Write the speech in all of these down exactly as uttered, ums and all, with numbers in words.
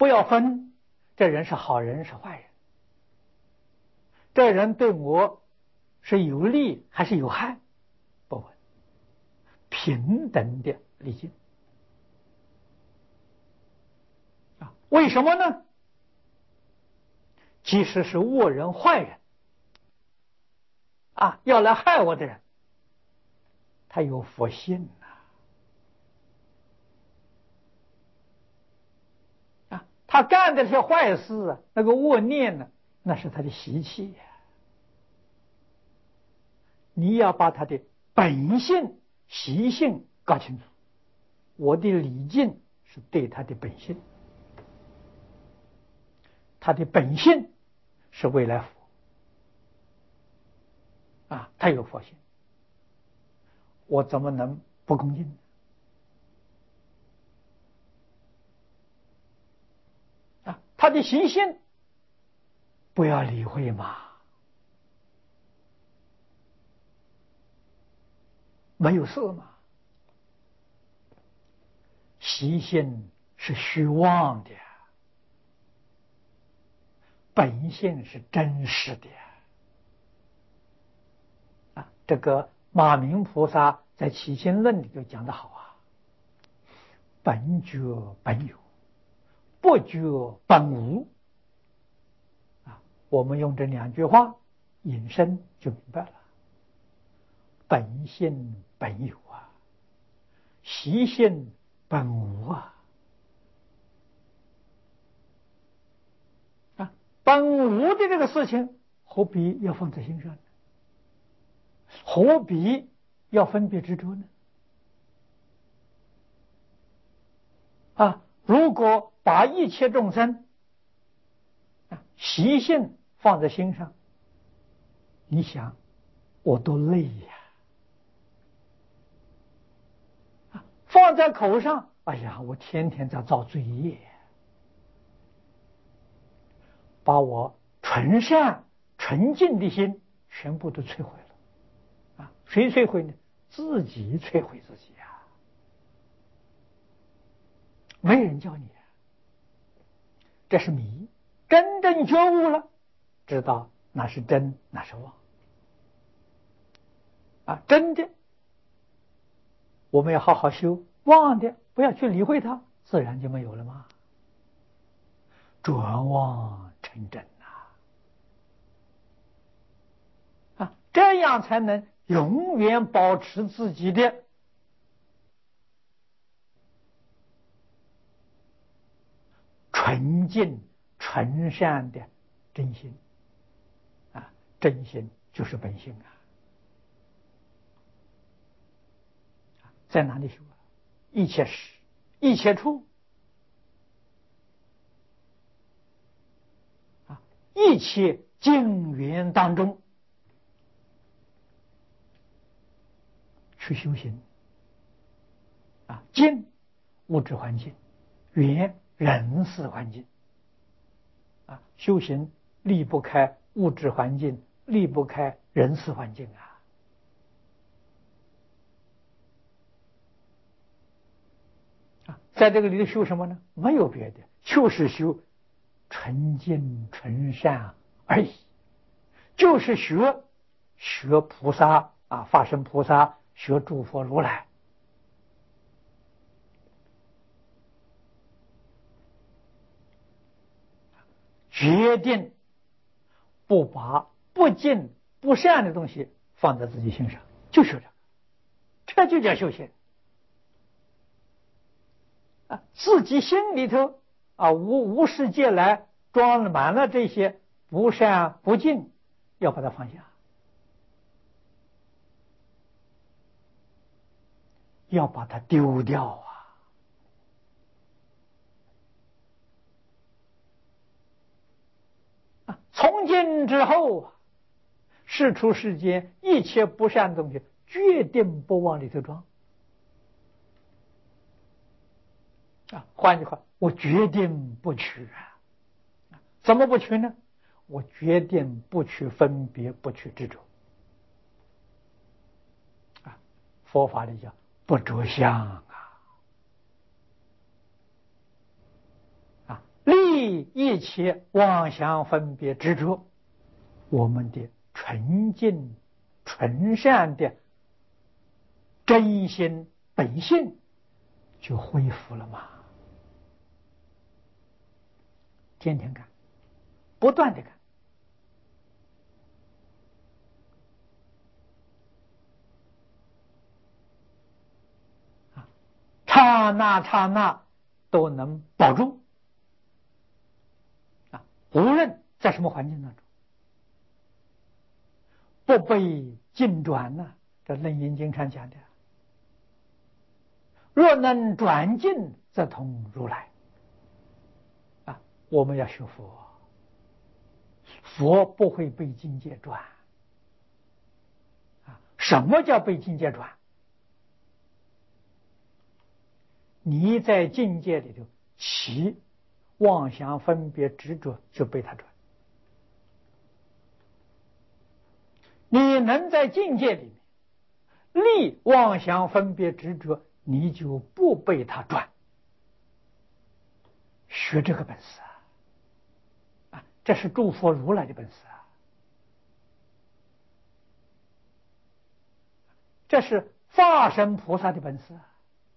不要分这人是好人是坏人，这人对我是有利还是有害，不问，平等的理解。啊，为什么呢？即使是恶人坏人啊，要来害我的人，他有佛性啊，啊，他干的这些坏事啊，那个恶念呢，那是他的习气呀、啊。你要把他的本性、习性搞清楚。我的礼敬是对他的本性，他的本性是未来佛啊，他有佛性，我怎么能不恭敬呢？啊，他的习性不要理会嘛，没有事嘛。习性是虚妄的，本性是真实的啊。这个马明菩萨在《起心论》里就讲得好啊，本觉本有，不觉本无啊。我们用这两句话引申就明白了，本性本有啊，习性本无啊。啊，本无的这个事情，何必要放在心上呢？何必要分别执着呢？啊，如果把一切众生啊习性放在心上，你想我多累呀！啊，放在口上，哎呀，我天天在造罪业，把我纯善纯净的心全部都摧毁了。啊，谁摧毁呢？自己摧毁自己呀！没人教你，这是迷。真正觉悟了，知道那是真，那是妄。啊，真的，我们要好好修；妄的，不要去理会它，自然就没有了吗？转妄成真呐！啊，这样才能永远保持自己的纯净、纯善的真心。啊，真心就是本性啊！在哪里修啊？一切时、一切处啊，一切境缘当中去修行啊。境物质环境，缘人事环境啊。修行离不开物质环境，离不开人事环境啊。啊，在这个里头修什么呢？没有别的，就是修纯净纯善而已，就是学学菩萨啊，法身菩萨，学诸佛如来。决定不把不净不善的东西放在自己心上，就学这个，这就叫修行啊！自己心里头啊，无无世界来装满了这些不善不净，要把它放下，要把它丢掉啊！啊，从今之后，世出世间一切不善的东西，决定不往里头装。啊，换句话，我决定不取啊！怎么不取呢？我决定不去分别，不去执着。啊，佛法里讲不着相啊！啊，离离一切妄想分别执着，我们的纯净纯善的真心本性就恢复了嘛。天天干，不断的干，啊，刹那刹那都能保住，啊，无论在什么环境当中，不被境转呢、啊？这《楞严经》上讲的，若能转境，则同如来。啊，我们要学佛，佛不会被境界转。啊，什么叫被境界转？你在境界里头起妄想分别执着，就被他转。你能在境界里面立妄想分别执着，你就不被他转。学这个本事啊，啊，这是诸佛如来的本事啊，这是化身菩萨的本事啊。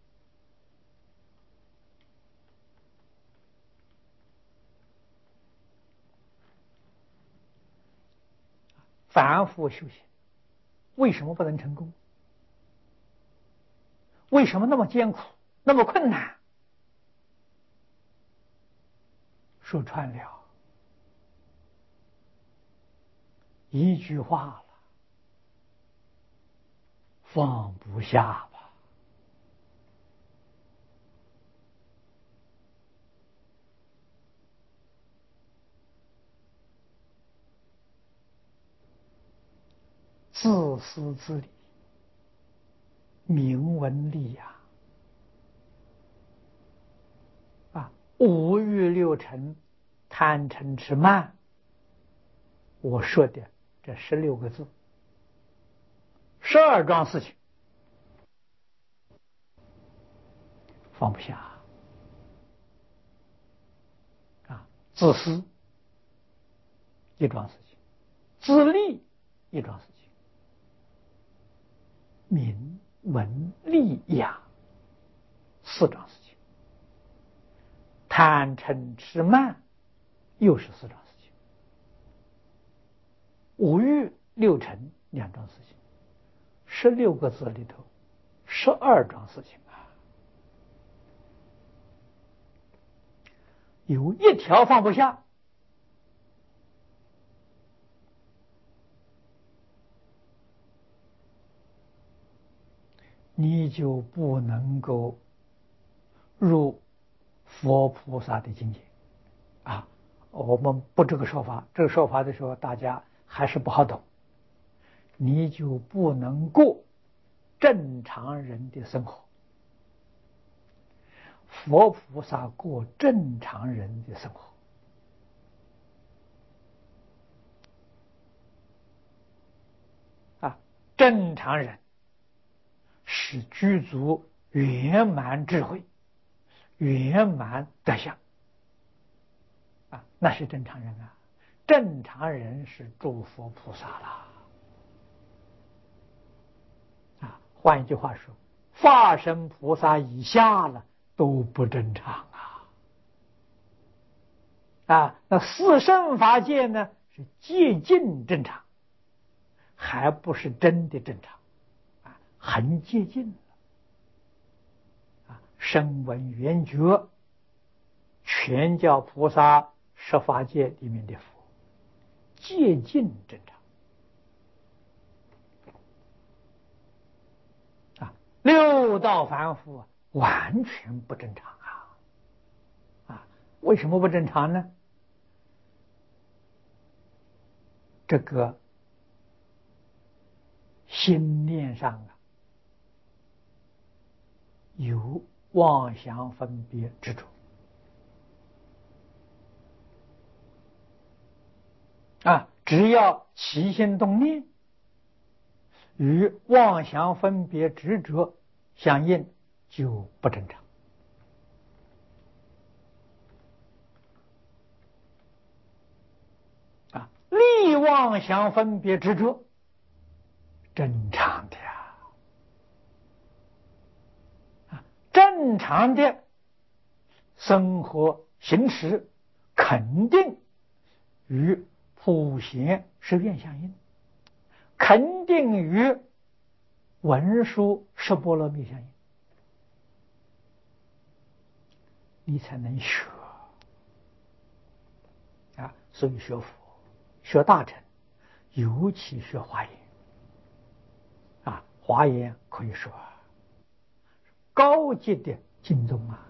反复修行，为什么不能成功？为什么那么艰苦，那么困难？说穿了，一句话了，放不下吧。自私自利，名闻利养，啊，五欲六尘，贪嗔痴慢。我说的这十六个字，十二桩事情，放不下啊！自私一桩事情，自利一桩事情。名闻利养四桩事情，贪嗔痴慢又是四桩事情，五欲六尘两桩事情，十六个字里头十二桩事情啊，有一条放不下，你就不能够入佛菩萨的境界啊！我们不这个说法，这个说法的时候，大家还是不好懂。你就不能过正常人的生活，佛菩萨过正常人的生活啊！正常人是具足圆满智慧、圆满德相啊，那是正常人啊。正常人是诸佛菩萨了啊。换一句话说，化身菩萨以下了都不正常啊。啊，那四圣法界呢是接近正常，还不是真的正常啊，很接近了啊。声闻缘觉全教菩萨十法界里面的佛接近正常啊，六道凡夫完全不正常啊啊！为什么不正常呢？这个心念上啊，有妄想分别执着啊，只要起心动念与妄想分别执着相应，就不正常妄想分别执着，正常的呀，啊，正常的生活行持肯定与普贤十愿相应，肯定与文殊十波罗蜜相应，你才能学啊。所以学佛、学大乘，尤其学华严啊。华严可以说高级的经宗啊。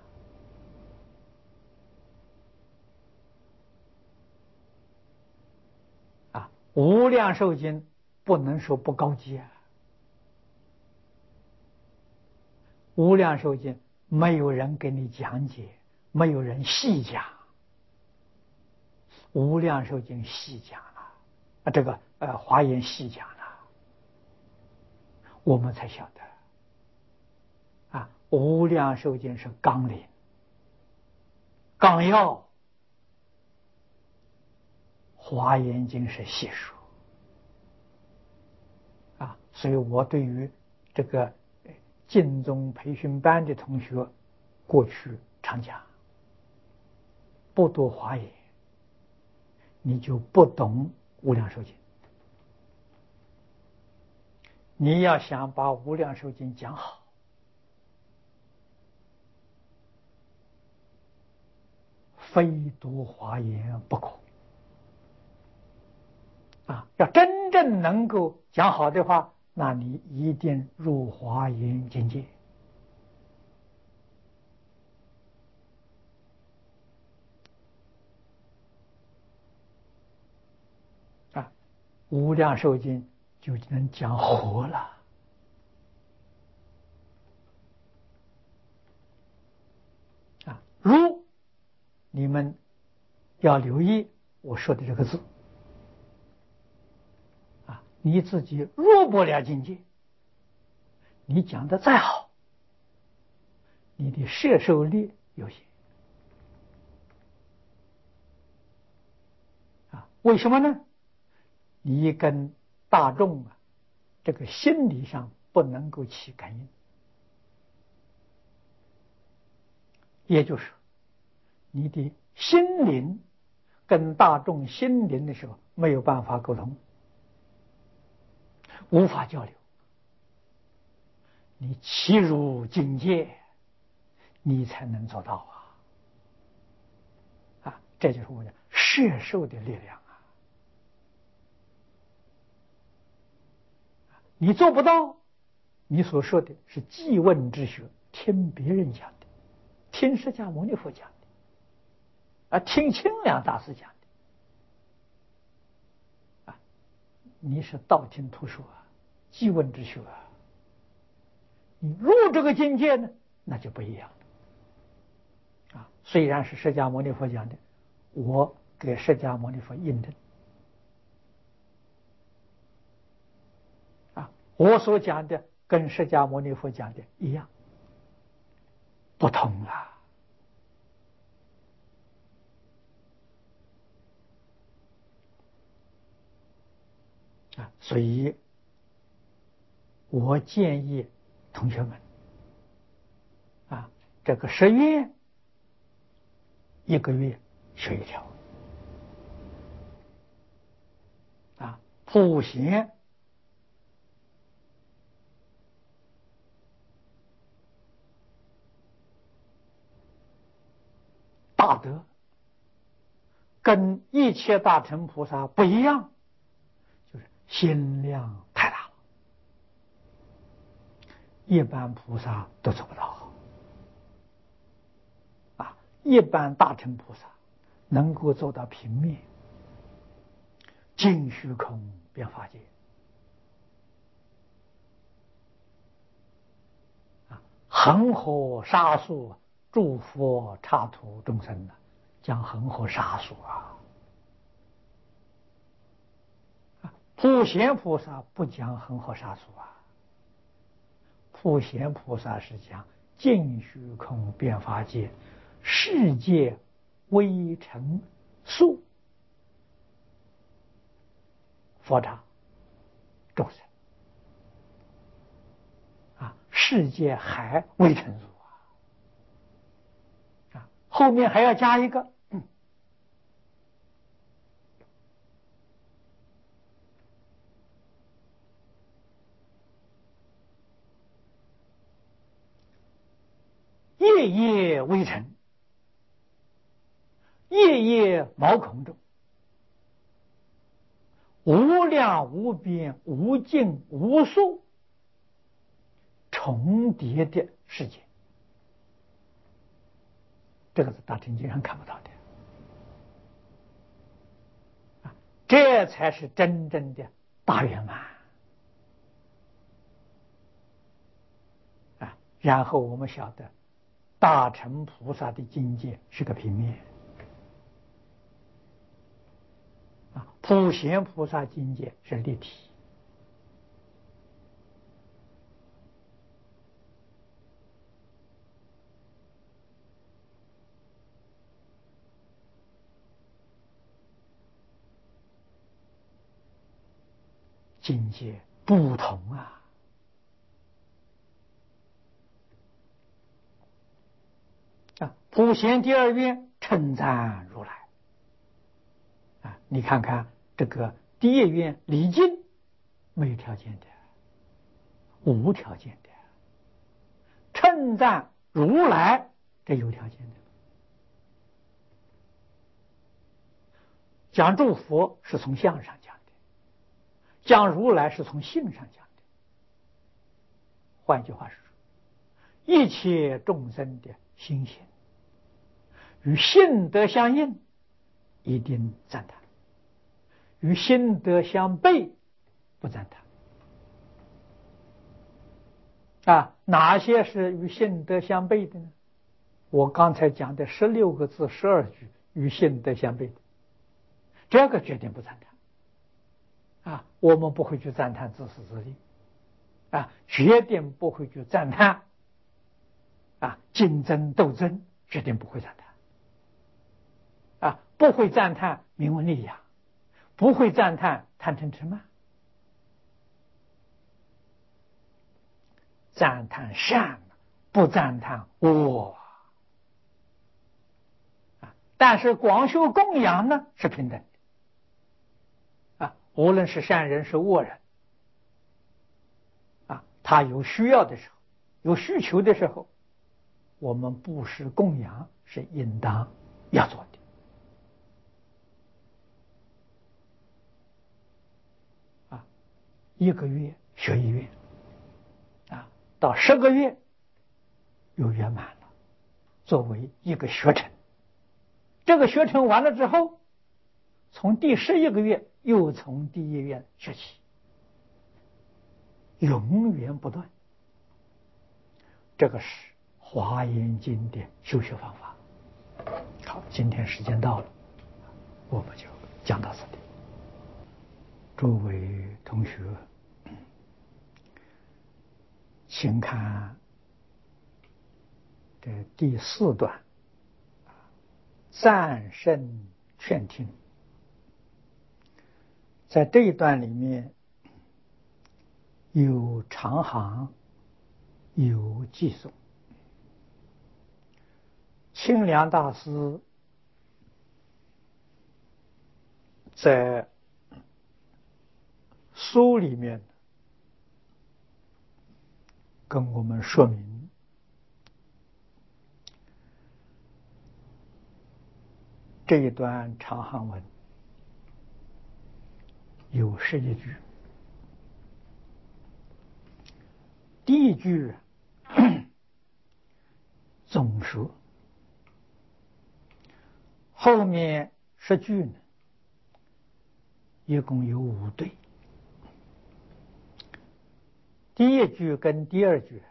啊，无量寿经不能说不高级啊。无量寿经没有人给你讲解，没有人细讲。无量寿经细讲了，啊，这个呃华严细讲了，我们才晓得，啊，无量寿经是纲领、纲要，华严经是细说，啊，所以我对于这个净宗培训班的同学，过去常讲，不读华严，你就不懂无量寿经。你要想把无量寿经讲好，非读华严不可。啊，要真正能够讲好的话，那你一定入华严境界。啊，无量寿经就能讲活了。啊，如你们要留意我说的这个字。啊，你自己入不了境界，你讲的再好，你的摄受力有限。啊，为什么呢？你跟大众啊，这个心理上不能够起感应，也就是你的心灵跟大众心灵的时候没有办法沟通，无法交流。你契入境界，你才能做到啊！啊，这就是我讲摄受的力量啊！你做不到，你所说的是记问之学，听别人讲的，听释迦牟尼佛讲的，啊，听清凉大师讲的，啊，你是道听途说啊，记问之学啊。你入这个境界呢，那就不一样了。啊，虽然是释迦牟尼佛讲的，我给释迦牟尼佛印证。啊，我所讲的跟释迦牟尼佛讲的一样，不同啊。啊，所以我建议同学们，啊，这个十月一个月学一条，啊，普贤大德跟一切大乘菩萨不一样，就是心量太大了，一般菩萨都做不到。啊，一般大乘菩萨能够做到平面尽虚空遍法界，啊，恒河沙数诸佛刹土众生呢，讲恒河沙数啊。普贤菩萨不讲恒河沙数啊，普贤菩萨是讲尽虚空遍法界，世界微尘数， 佛刹众生啊，世界还未成熟啊！啊，后面还要加一个。夜夜微尘，夜夜毛孔中，无量无边无尽无数重叠的世界，这个是大乘经上看不到的啊，这才是真正的大圆满啊！然后我们晓得大乘菩萨的境界是个平面啊，普贤菩萨境界是立体。境界不同啊！啊，普贤第二愿称赞如来啊！你看看这个第一愿礼敬，没有条件的，无条件的；称赞如来，这有条件的。讲祝福是从相上讲的，讲如来是从性上讲的。换句话说，一切众生的心行与性德相应，一定赞叹；与心德相悖，不赞叹。啊，哪些是与性德相悖的呢？我刚才讲的十六个字十二句与性德相悖的，这个决定不赞叹。啊，我们不会去赞叹自私自利，啊，决定不会去赞叹，啊，竞争斗争，决定不会赞叹，啊，不会赞叹名闻利养，不会赞叹贪嗔痴慢，赞叹善，不赞叹恶。啊，但是广修供养呢是平等的，啊，无论是善人是恶人，啊，他有需要的时候，有需求的时候，我们布施供养是应当要做的。啊，一个月学一月，啊，到十个月又圆满了，作为一个学程。这个学程完了之后，从第十一个月又从第一月学起，永远不断。这个是华严经的修学方法。好，今天时间到了，我们就讲到这里。诸位同学，请看这第四段，赞圣劝听。在这一段里面有长行，有寄颂。清凉大师在书里面跟我们说明，这一段长行文有十一句。第一句总说，后面十句呢，一共有五对。第一句跟第二句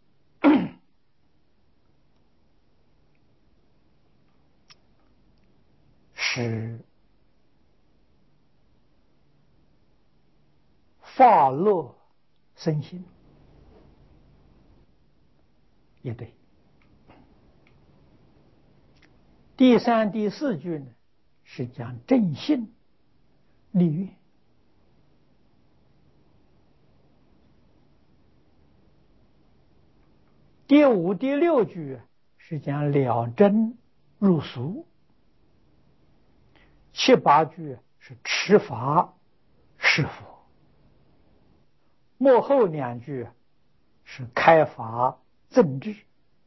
是发乐身心，也对。第三、第四句呢，是讲正信立愿， 第五、第六句是讲了真入俗，七八句是持法是佛，末后两句是开法正智。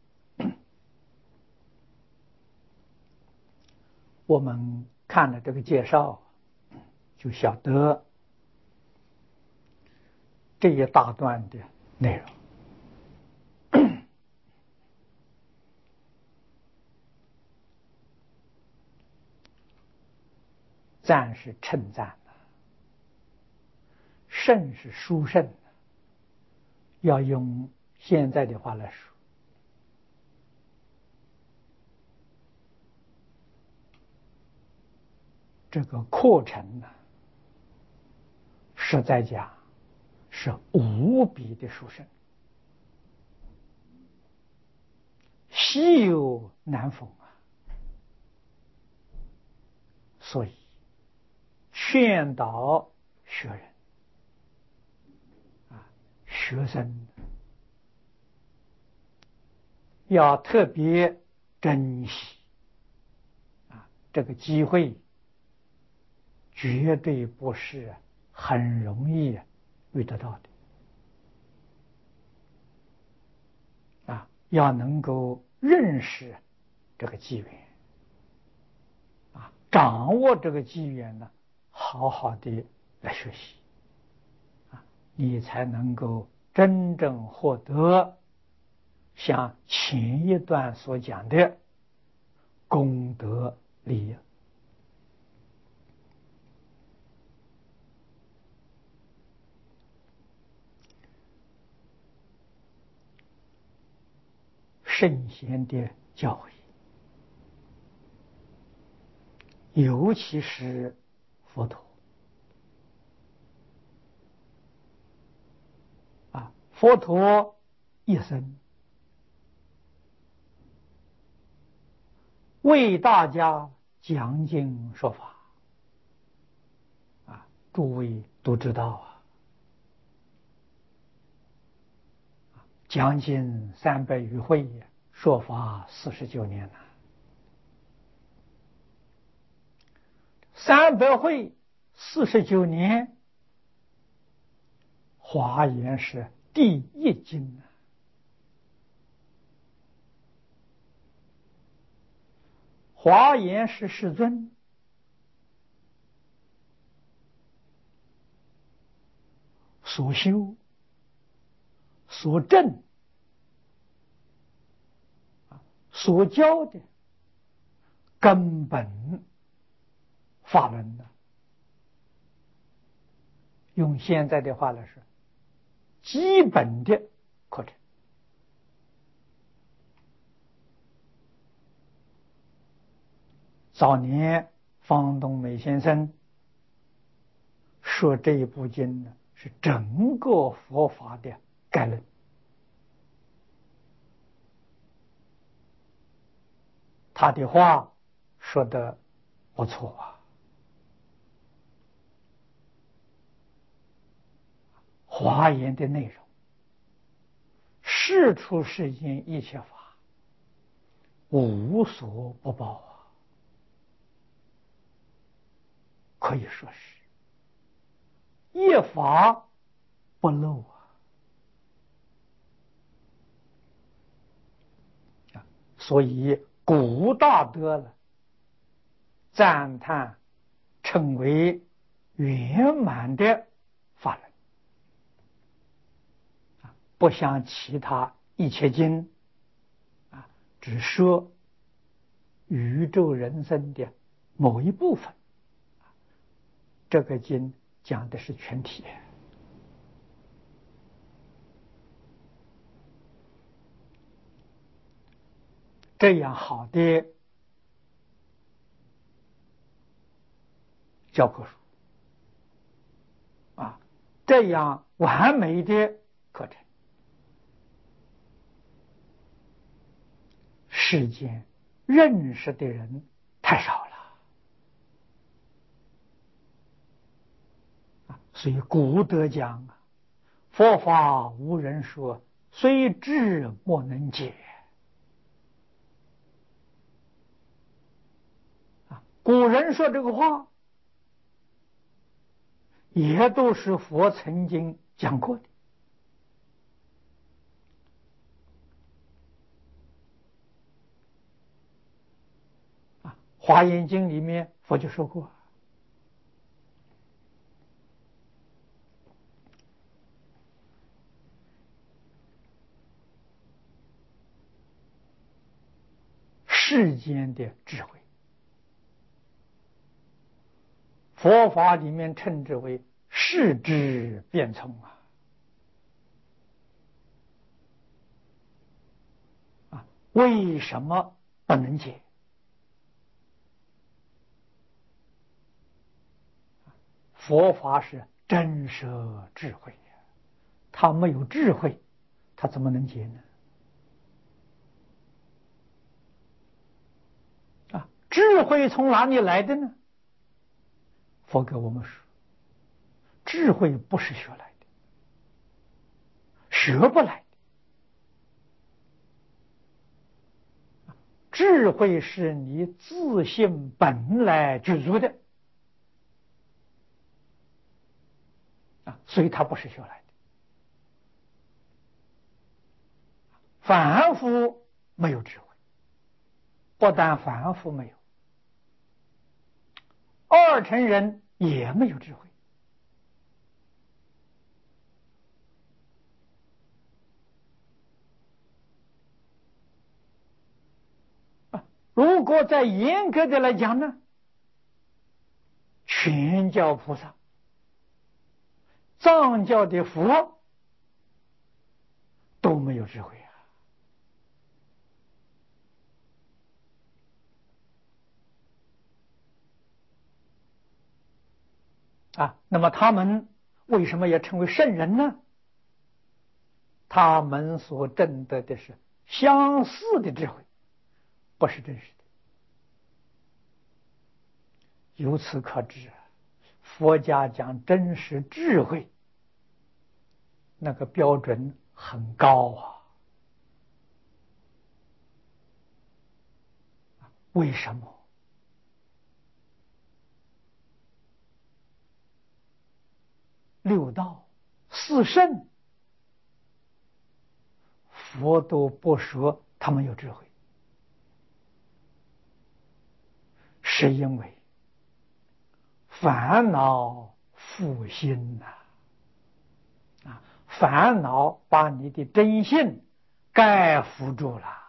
我们看了这个介绍，就晓得这一大段的内容。赞是称赞的，圣是殊胜的。要用现在的话来说，这个课程呢，实在讲是无比的殊胜，稀有难逢啊！所以劝导学人啊，学生要特别珍惜啊，这个机会绝对不是很容易遇得到的啊，要能够认识这个机缘啊，掌握这个机缘呢，好好的来学习啊，你才能够真正获得像前一段所讲的功德利益。圣贤的教诲，尤其是佛陀啊，佛陀一生为大家讲经说法啊，诸位都知道啊，将近三百余会，说法四十九年了。三百会四十九年，华严是第一经啊！华严是世尊所修所证所教的根本法门的，用现在的话来说，基本的课程。早年方东美先生说这一部经呢，是整个佛法的概论。他的话说得不错啊，华严的内容，世出世间一切法，无所不包啊，可以说是一法不漏啊。所以古大德了赞叹称为圆满的法门，不像其他一切经啊，只说宇宙人生的某一部分，这个经讲的是全体。这样好的教科书啊，这样完美的课程，世间认识的人太少了啊。所以古德讲啊，佛法无人说， 虽知莫能解。啊，古人说这个话，也都是佛曾经讲过的。啊，《华严经》里面佛就说过。世间的智慧，佛法里面称之为世智变聪啊！啊，为什么不能解？佛法是真实智慧呀，他没有智慧，他怎么能解呢？啊，智慧从哪里来的呢？佛给我们说，智慧不是学来的，学不来的。智慧是你自性本来具足的啊，所以它不是学来的。凡夫没有智慧，不但凡夫没有，二乘人也没有智慧。如果再严格的来讲呢，全教菩萨、藏教的佛都没有智慧啊！啊，那么他们为什么要成为圣人呢？他们所证得的是相似的智慧，不是真实的。由此可知，佛家讲真实智慧，那个标准很高啊！为什么？六道、四圣，佛都不说他们有智慧，是因为烦恼覆心呐！啊，烦恼把你的真性盖覆住了，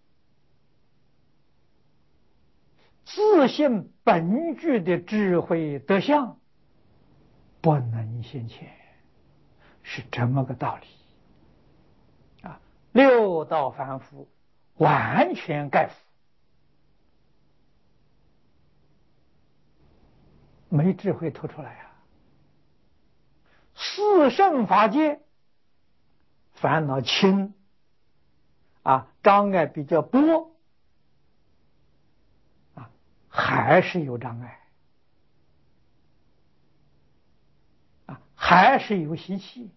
自性本具的智慧德相不能现前，是这么个道理啊！六道凡夫完全盖覆，没智慧透出来啊！四圣法界烦恼轻啊，障碍比较多啊，还是有障碍啊，还是有习气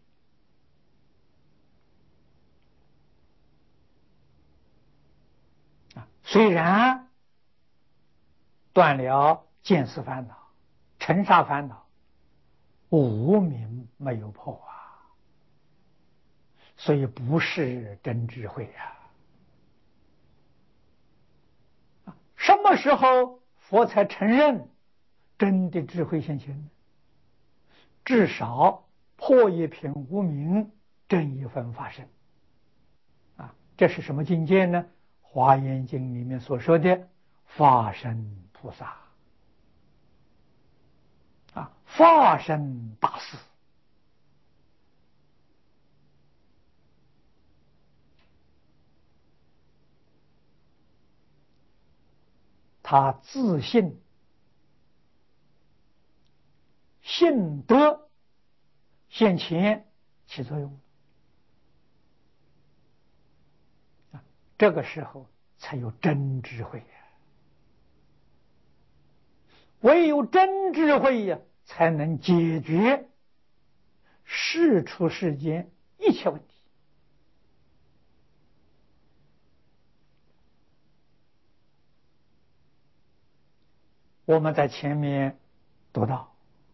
啊。虽然断了见思烦恼、尘沙烦恼，无明没有破啊，所以不是真智慧呀！什么时候佛才承认真的智慧现前呢？至少破一品无明，正一分法身啊！这是什么境界呢？华严经里面所说的法身菩萨啊，法身大士。他自信性德现前起作用啊，这个时候才有真智慧呀！唯有真智慧呀，才能解决世出世间一切问题我们在前面读到，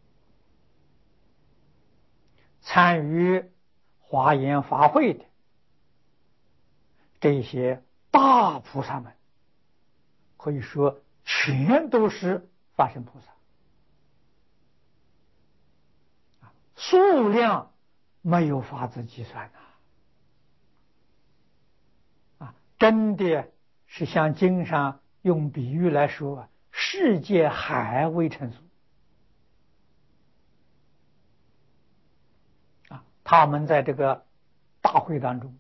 参与华严法会的这些大菩萨们，可以说全都是法身菩萨，数量没有法子计算呐！啊，真的是像经上用比喻来说，世界海未成数啊！他们在这个大会当中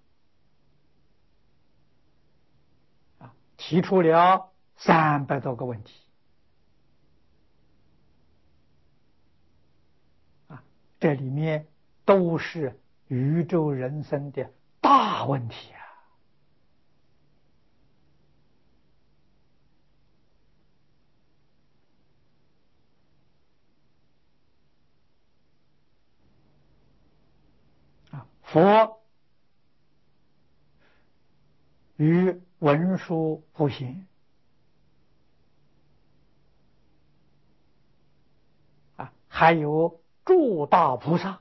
啊，提出了三百多个问题啊，这里面都是宇宙人生的大问题啊！啊，佛与文殊普贤啊，还有诸大菩萨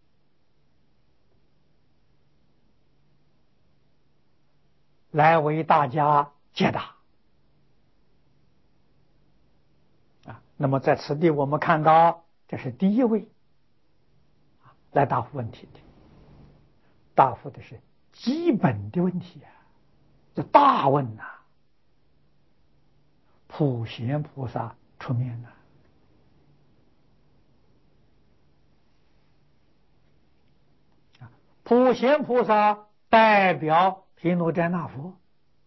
来为大家解答啊。那么在此地我们看到，这是第一位来答复问题的，答复的是基本的问题啊，这大问呐、啊，普贤菩萨出面了。普贤菩萨代表毗卢遮那佛，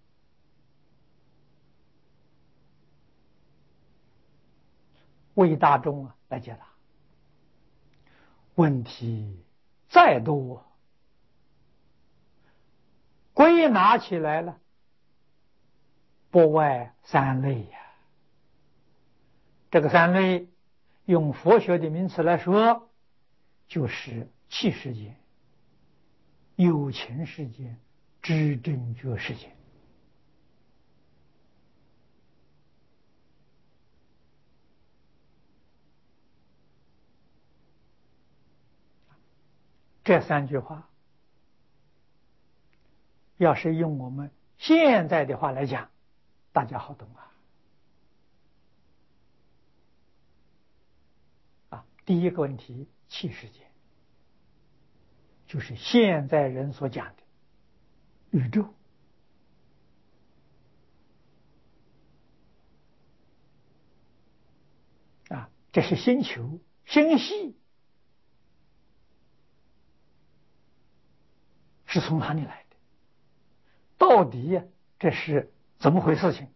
为大众啊来解答问题，再多归纳起来了，不外三类呀、啊。这个三类用佛学的名词来说，就是气世界、有情世界、知正觉世界。这三句话，要是用我们现在的话来讲，大家好懂啊。啊，第一个问题，气世界，就是现在人所讲的宇宙。啊，这是星球、星系，是从哪里来的？到底这是怎么回事情？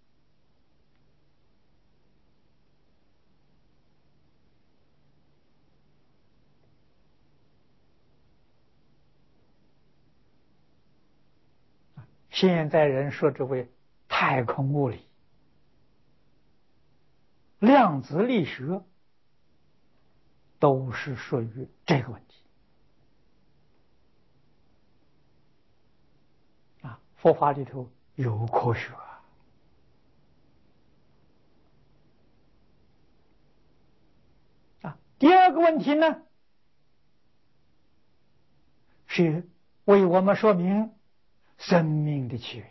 现在人说这为太空物理、量子力学，都是属于这个问题啊。佛法里头有科学啊。啊，第二个问题呢，是为我们说明生命的起源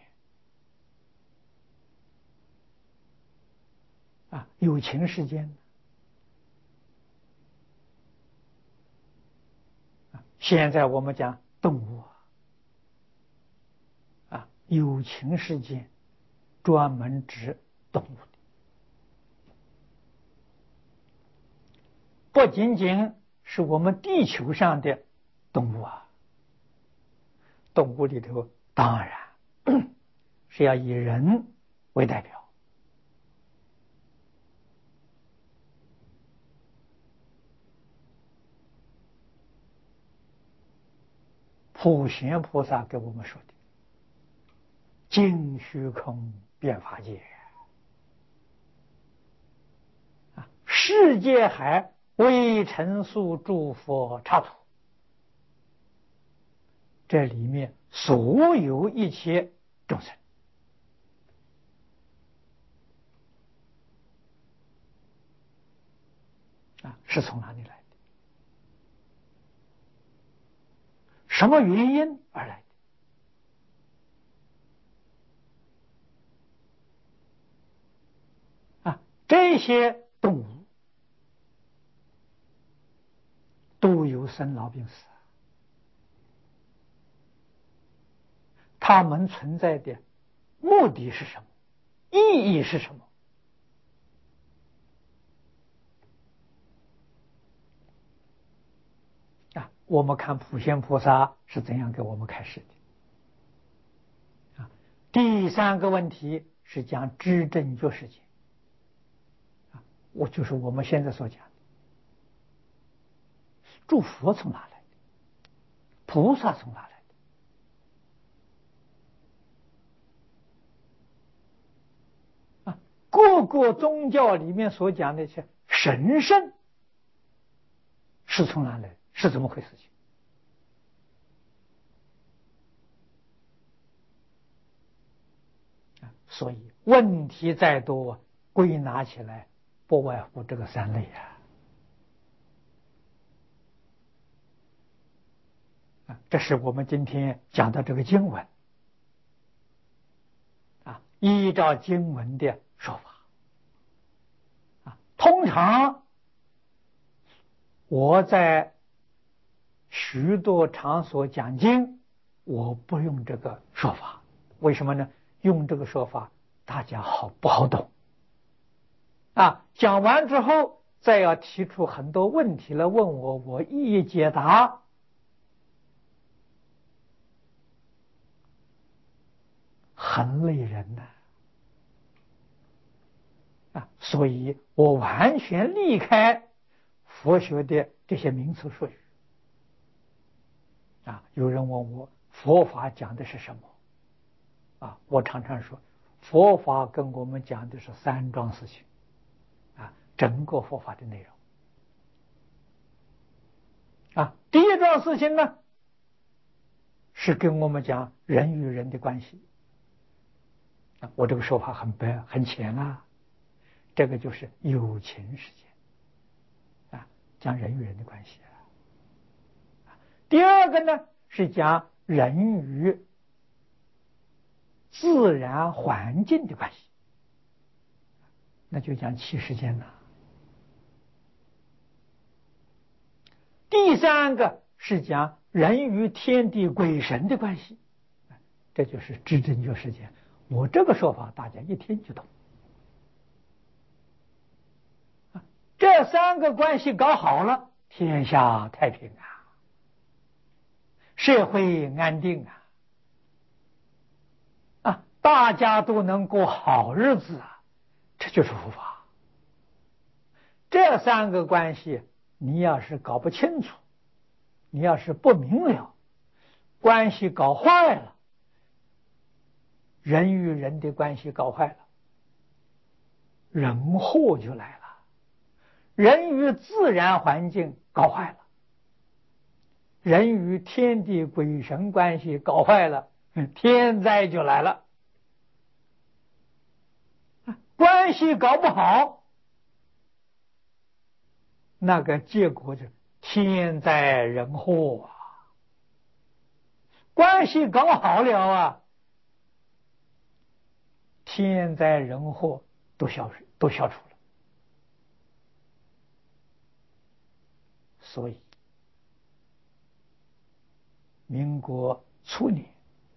啊，有情世间啊，现在我们讲动物啊，有情世间专门指动物的，不仅仅是我们地球上的动物啊，动物里头当然是要以人为代表。普贤菩萨给我们说的尽虚空遍法界啊，世界海未成数诸佛刹土，这里面所有一切众生啊，是从哪里来的？什么原因而来的？啊，这些动物都有生老病死，它们存在的目的是什么？意义是什么？啊，我们看普贤菩萨是怎样给我们开示的。啊，第三个问题是讲知正觉世界。啊，我就是我们现在所讲的，诸佛从哪来的？菩萨从哪来的？啊，各个宗教里面所讲的一些神圣是从哪来？是怎么回事情？所以问题再多，归纳起来不外乎这个三类啊。啊，这是我们今天讲的这个经文啊，依照经文的说法啊，通常我在许多场所讲经，我不用这个说法，为什么呢？用这个说法，大家好不好懂？啊，讲完之后，再要提出很多问题来问我，我一一解答，很累人呐。啊，所以我完全离开佛学的这些名词术语。啊，有人问我佛法讲的是什么？啊，我常常说，佛法跟我们讲的是三桩事情。啊，整个佛法的内容。啊，第一桩事情呢，是跟我们讲人与人的关系。啊，我这个说法很白很浅啊，这个就是有情世界。啊，讲人与人的关系。第二个呢，是讲人与自然环境的关系，那就讲七世间了。第三个是讲人与天地鬼神的关系，这就是知正觉世界。我这个说法大家一听就懂。这三个关系搞好了，天下太平啊，社会安定啊，啊，大家都能过好日子啊，这就是佛法。这三个关系，你要是搞不清楚，你要是不明了，关系搞坏了，人与人的关系搞坏了，人祸就来了。人与自然环境搞坏了，人与天地鬼神关系搞坏了，天灾就来了。关系搞不好，那个结果就天灾人祸啊。关系搞好了啊，天灾人祸都消失，都消除了。所以民国初年，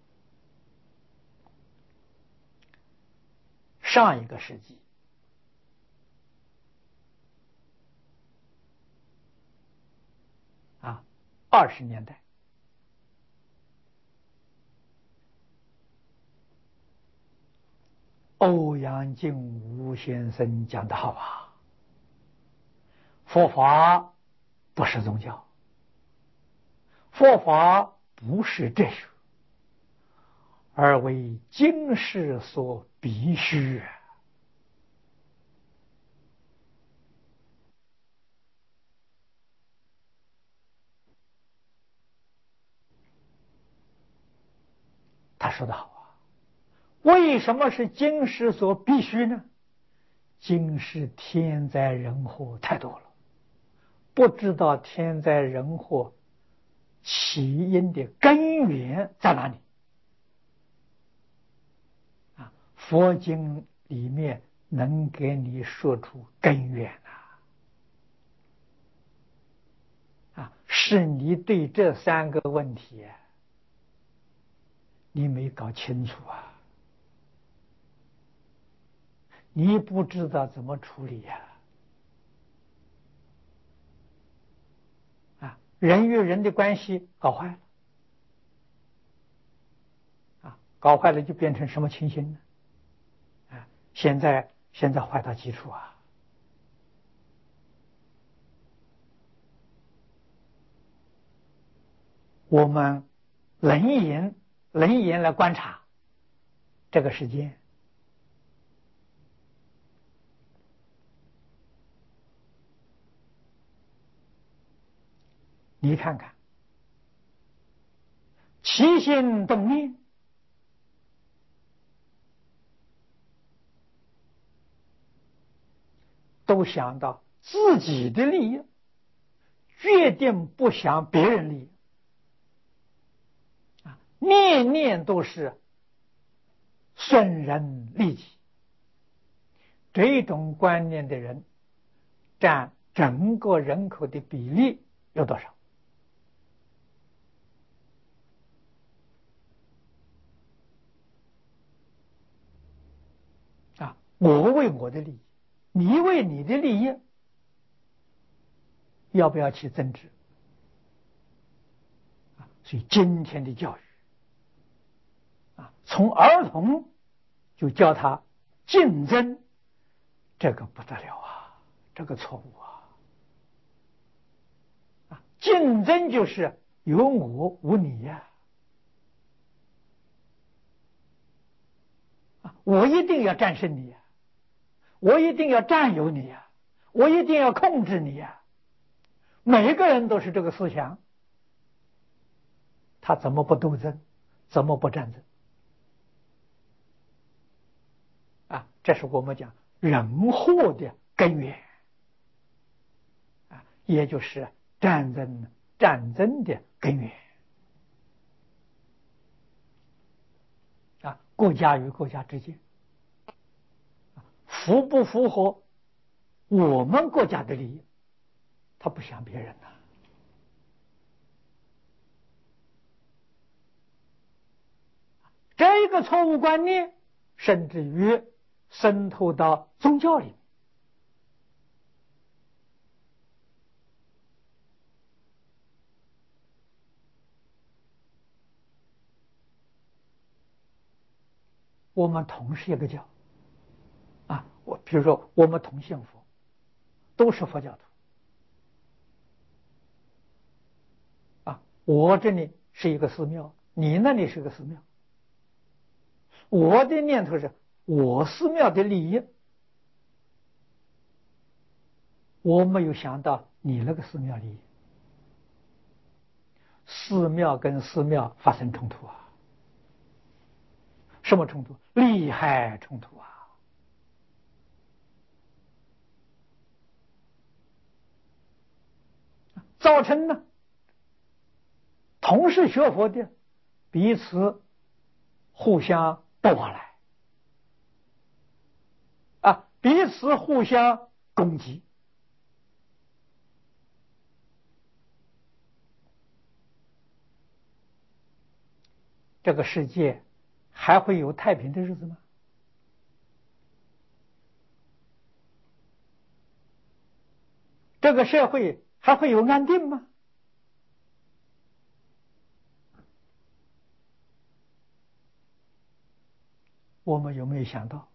上一个世纪啊，二十年代，欧阳靖吴先生讲得好啊，佛法不是宗教，佛法不是哲学，而为经世所必须。他说得好啊，为什么是经世所必须呢？经世天灾人祸太多了不知道天灾人祸起因的根源在哪里啊？佛经里面能给你说出根源啊！啊，是你对这三个问题你没搞清楚啊，你不知道怎么处理呀！啊，人与人的关系搞坏了，啊，搞坏了就变成什么情形呢？啊，现在现在坏到基础啊！我们冷眼冷眼来观察这个世界，你看看，起心动念都想到自己的利益，决定不想别人利益，啊，念念都是损人利己。这种观念的人占整个人口的比例有多少？啊，我为我的利益，你为你的利益，要不要去争执？啊，所以今天的教育啊，从儿童就教他竞争，这个不得了啊，这个错误啊！啊，竞争就是有我无你呀！啊，我一定要战胜你呀，我一定要占有你呀，我一定要控制你呀！每个人都是这个思想，他怎么不斗争？怎么不战争？啊，这是我们讲人祸的根源啊，也就是战争战争的根源啊，国家与国家之间符不符合我们国家的利益？他不想别人呐、啊。这个错误观念，甚至于渗透到宗教里面。我们同是一个教啊，我比如说我们同信佛，都是佛教徒啊。我这里是一个寺庙，你那里是个寺庙。我的念头是我寺庙的利益，我没有想到你那个寺庙利益，寺庙跟寺庙发生冲突啊！什么冲突？利害冲突啊！造成呢，同是学佛的彼此互相不往来啊，彼此互相攻击。这个世界还会有太平的日子吗？这个社会还会有安定吗？我们有没有想到，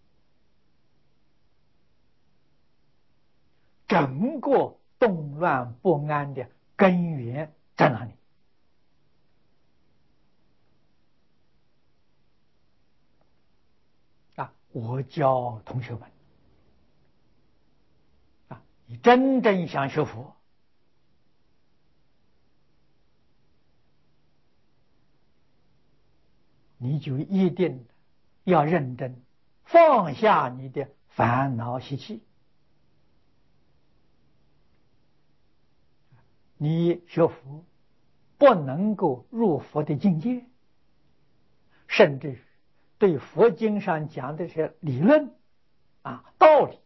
整个动乱不安的根源在哪里？啊，我教同学们啊，你真正想学佛，你就一定要认真放下你的烦恼习气你学佛不能够入佛的境界，甚至对佛经上讲的这些理论啊道理